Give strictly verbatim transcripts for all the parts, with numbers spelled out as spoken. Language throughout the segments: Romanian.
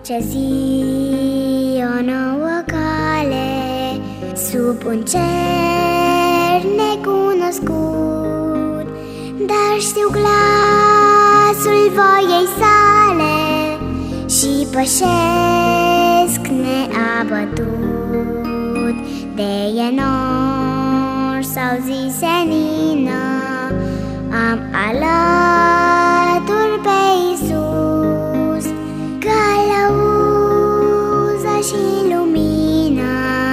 orice zi o nouă cale, sub un cer necunoscut, dar știu glasul voiei sale și pășesc neabătut. De e nor sau zi senină, am alături pe Iisus, călăuză și lumină,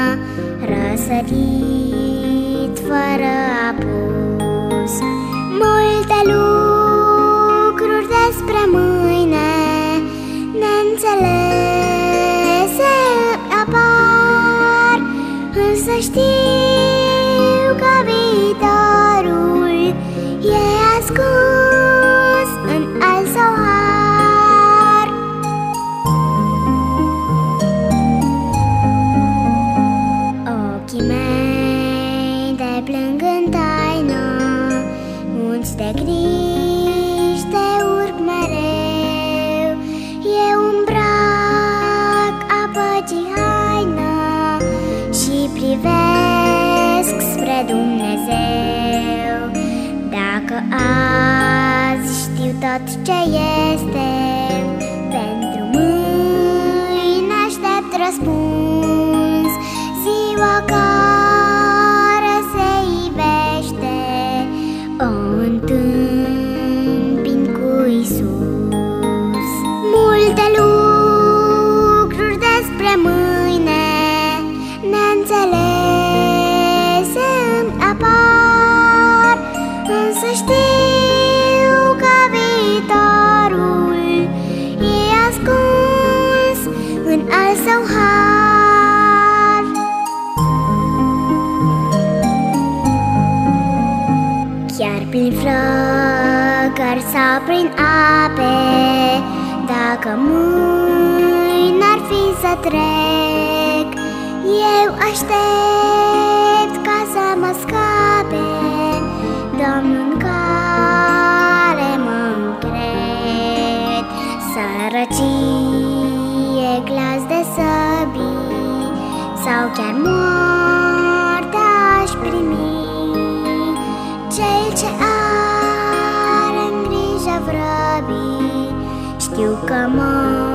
răsărit fără apus. Multe lucruri despre mâine neînțelese apar, însă știu că viitorul e ascuns în al său har. Ochii mei te plâng în taină, munți de griji te urc mereu. Eu îmbrac apăcii haină și privesc spre Dumnezeu. Dacă azi știu tot ce este, pentru mâine aștept răspuns. Ziua care se ivește o întâmpin cu Iisus. Multe lucruri despre mâine neînțelese îmi apar, însă știu că viitorul e ascuns în al său har. Chiar prin flăcări sau prin ape, dacă mâine ar fi să trec, eu aștept ca să mă scape Domnul în care mă încred. Sărăcie, glas de săbii sau chiar moartea aș primi, cel ce are în grijă vrăbii știu că mă